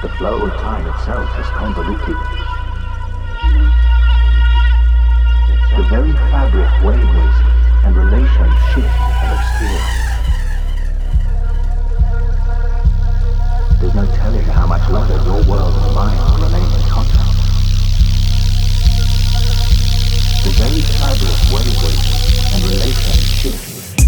The flow of time itself is convoluted. The very fabric wavers and relations shift and obscure. There's no telling how much longer your world and mine will remain in contact. The very fabric wavers and relations shift.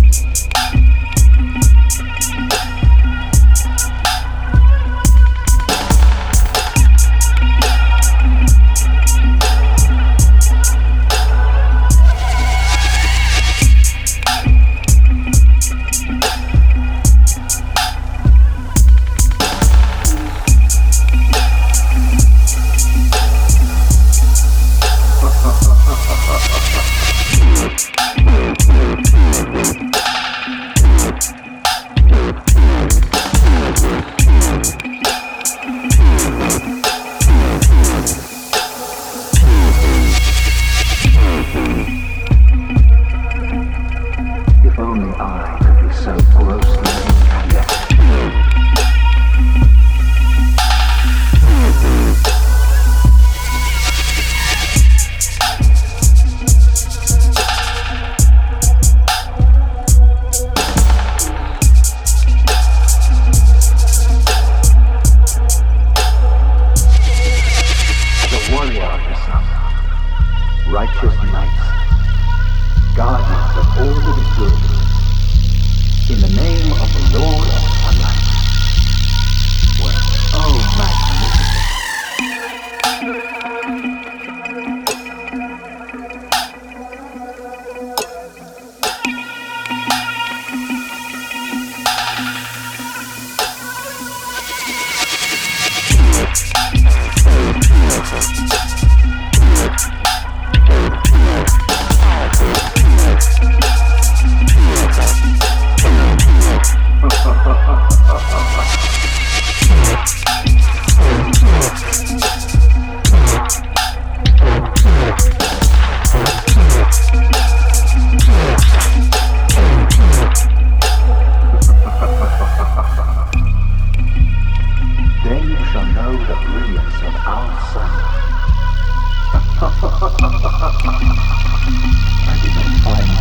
Righteous knights, guardians of all that is good, in the name of the Lord of Sunlight, were oh magnificent. Then you shall know the brilliance of our sun. I did not find